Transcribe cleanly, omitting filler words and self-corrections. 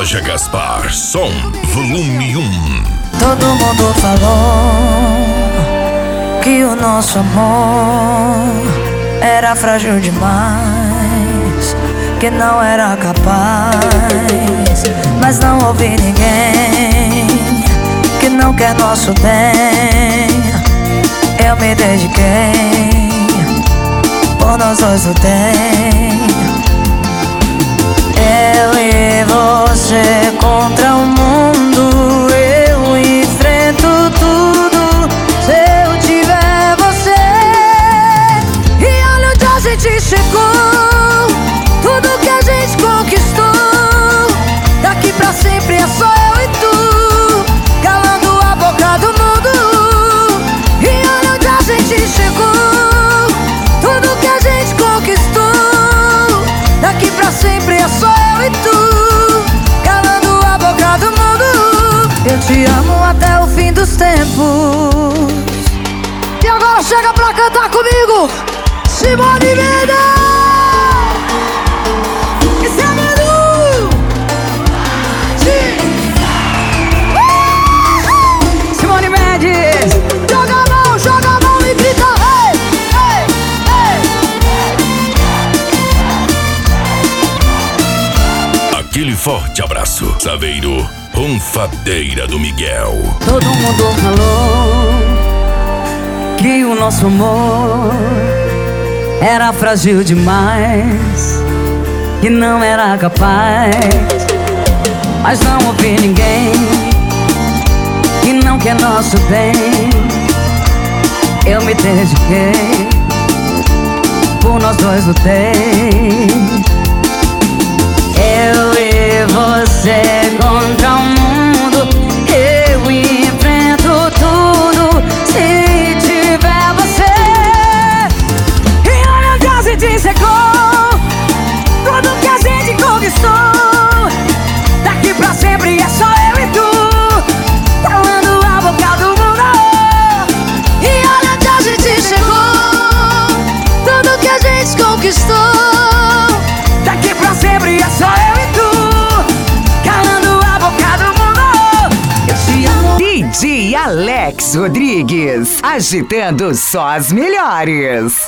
Loja Gaspar, som volume 1. Todo mundo falou que o nosso amor era frágil demais, que não era capaz. Mas não ouvi ninguém que não quer nosso bem. Eu me dediquei, por nós dois lutei. Eu e você contra o mundo, eu enfrento tudo se eu tiver você. E olha onde a gente chegou, tudo que a gente conquistou. Daqui pra sempre é só eu e tu, calando a boca do mundo. E olha onde a gente chegou, tudo que a gente conquistou. Daqui pra sempre é só eu e tu, calando a boca do mundo. Eu te amo até o fim dos tempos. E agora chega pra cantar comigo, Simone Mendes! Esse é Manu! Simone Mendes! Joga a mão e grita hey, hey, hey. Aquele forte abraço. Saveiro, Ronfadeira do Miguel. Todo mundo falou que o nosso amor era frágil demais, que não era capaz. Mas não ouvi ninguém que não quer nosso bem. Eu me dediquei, por nós dois lutei. Eu e você contra o mundo, eu enfrento tudo se tiver você. E olha onde a gente chegou, tudo que a gente conquistou. Daqui pra sempre é só eu e tu, calando a boca do mundo. E olha onde a gente chegou, tudo que a gente conquistou. Daqui pra sempre é só eu e tu, calando a boca do mundo. Eu te amo. DJ Alex Rodrigues, agitando só as melhores.